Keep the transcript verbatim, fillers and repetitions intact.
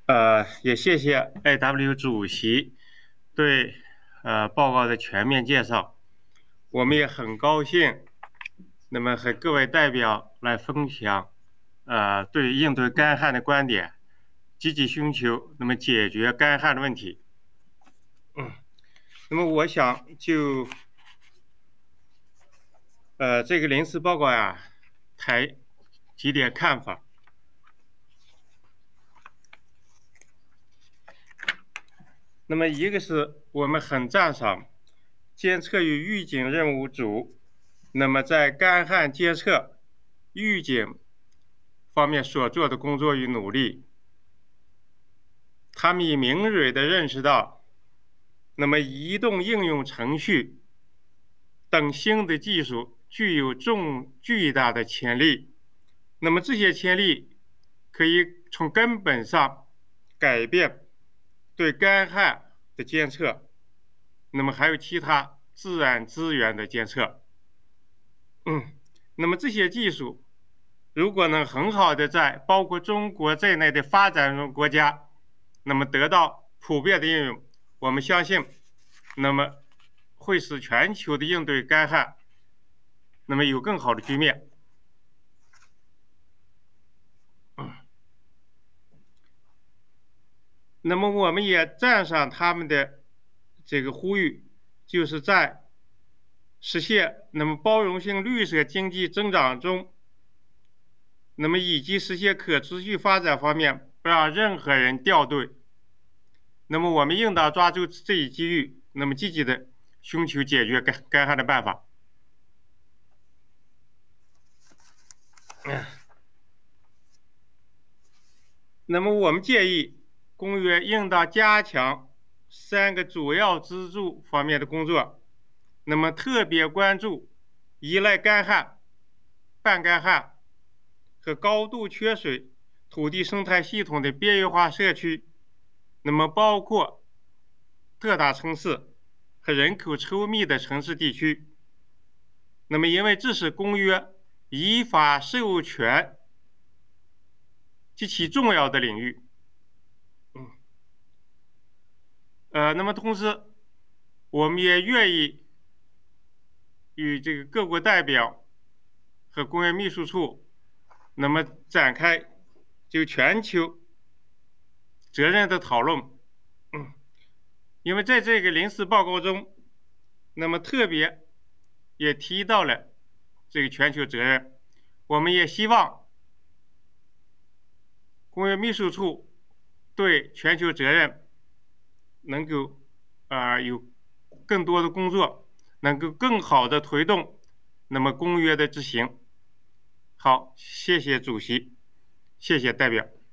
呃，也谢谢 A W 主席对呃报告的全面介绍。我们也很高兴，那么和各位代表来分享呃对应对干旱的观点，积极寻求那么解决干旱的问题。嗯，那么我想就呃这个临时报告呀，谈几点看法。那么一个是我们很赞赏监测与预警任务组，那么在干旱监测、预警方面所做的工作与努力，他们已敏锐地认识到，那么移动应用程序等新的技术具有重巨大的潜力，那么这些潜力可以从根本上改变对干旱的监测，那么还有其他自然资源的监测。嗯，那么这些技术如果能很好的在包括中国在内的发展中国家，那么得到普遍的应用，我们相信，那么会使全球的应对干旱，那么有更好的局面。那么我们也赞赏他们的这个呼吁，就是在实现那么包容性绿色经济增长中，那么以及实现可持续发展方面，不让任何人掉队。那么我们应当抓住这一机遇，那么积极的寻求解决干干旱的办法。那么我们建议公约应当加强三个主要支柱方面的工作，那么特别关注依赖干旱、半干旱和高度缺水土地生态系统的边缘化社区，那么包括特大城市和人口稠密的城市地区。那么因为这是公约依法授权极其重要的领域。嗯，呃，那么同时，我们也愿意与这个各国代表和工业秘书处，那么展开就全球责任的讨论。嗯，因为在这个临时报告中，那么特别也提到了这个全球责任，我们也希望工业秘书处对全球责任能够啊、呃、有更多的工作，能够更好的推动那么公约的执行。好，谢谢主席，谢谢代表。